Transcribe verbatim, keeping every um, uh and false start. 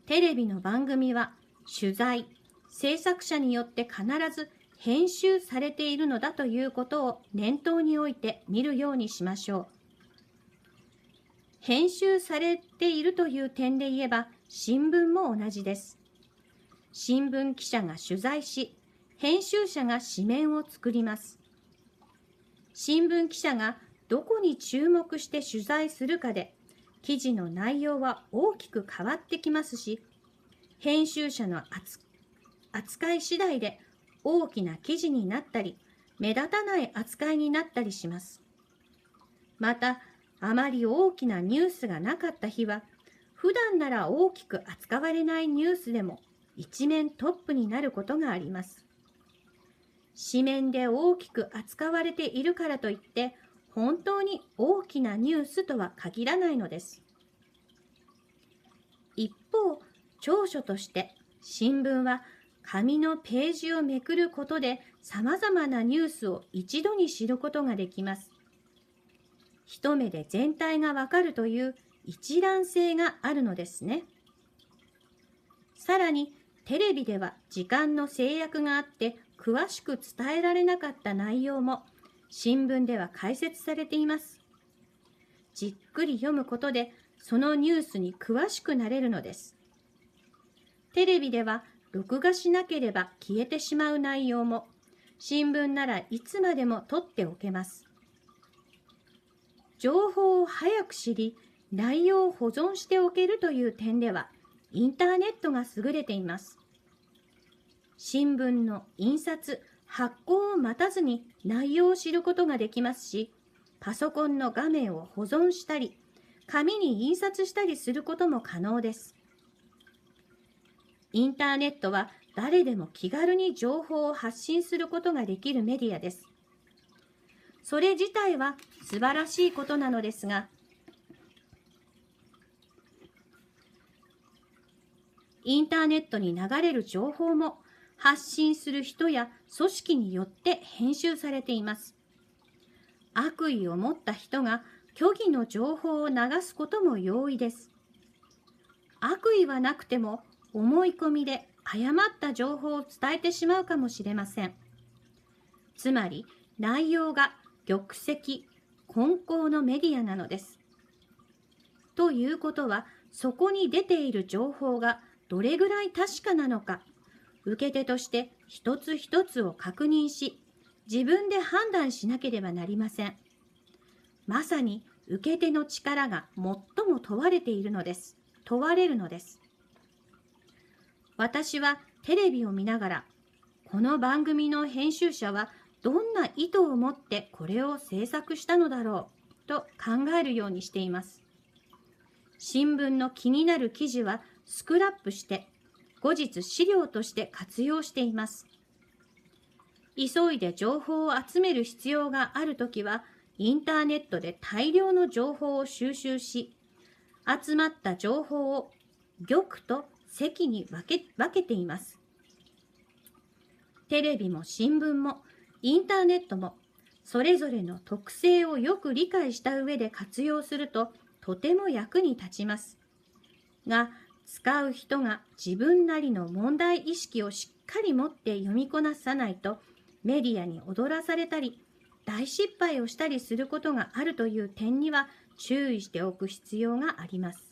テレビの番組は取材、制作者によって必ず編集されているのだということを念頭に置いて見るようにしましょう。編集されているという点で言えば、新聞も同じです。新聞記者が取材し、編集者が紙面を作ります。新聞記者がどこに注目して取材するかで、記事の内容は大きく変わってきますし、編集者の扱い次第で大きな記事になったり、目立たない扱いになったりします。また、あまり大きなニュースがなかった日は、普段なら大きく扱われないニュースでも一面トップになることがあります。紙面で大きく扱われているからといって、本当に大きなニュースとは限らないのです。一方、長所として新聞は紙のページをめくることで様々なニュースを一度に知ることができます。一目で全体がわかるという一覧性があるのですね。さらに、テレビでは時間の制約があって詳しく伝えられなかった内容も新聞では解説されています。じっくり読むことでそのニュースに詳しくなれるのです。テレビでは録画しなければ消えてしまう内容も新聞ならいつまでも取っておけます。情報を早く知り、内容を保存しておけるという点ではインターネットが優れています。新聞の印刷、発行を待たずに内容を知ることができますし、パソコンの画面を保存したり、紙に印刷したりすることも可能です。インターネットは誰でも気軽に情報を発信することができるメディアです。それ自体は素晴らしいことなのですが、インターネットに流れる情報も発信する人や組織によって編集されています。悪意を持った人が虚偽の情報を流すことも容易です。悪意はなくても思い込みで誤った情報を伝えてしまうかもしれません。つまり内容が玉石混交のメディアなのです。ということは、そこに出ている情報がどれぐらい確かなのか、受け手として一つ一つを確認し、自分で判断しなければなりません。まさに受け手の力が最も問われているのです。問われるのです。私はテレビを見ながら、この番組の編集者はどんな意図を持ってこれを制作したのだろうと考えるようにしています。新聞の気になる記事はスクラップして後日資料として活用しています。急いで情報を集める必要があるときはインターネットで大量の情報を収集し、集まった情報を玉と石に分け、分けています。テレビも新聞もインターネットもそれぞれの特性をよく理解した上で活用するととても役に立ちます。が、使う人が自分なりの問題意識をしっかり持って読みこなさないとメディアに踊らされたり大失敗をしたりすることがあるという点には注意しておく必要があります。